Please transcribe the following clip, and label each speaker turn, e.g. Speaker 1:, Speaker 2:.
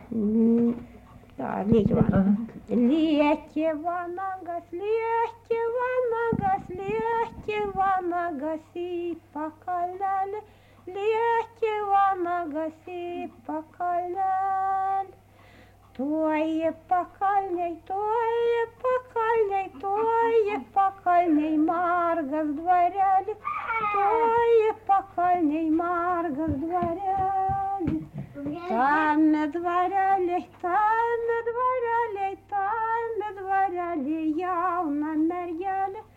Speaker 1: Lieki vanagas, lieki vanagas į pakalnelį, lieki vanagas į pakalnelį. Tuoji pakalniai, tuoji pakalniai, tuoji pakalniai margas dvareli, tuoji pakalniai margas dvareli. Tame dvareliai, tame dvareliai, tame dvareliai jauna mergelė,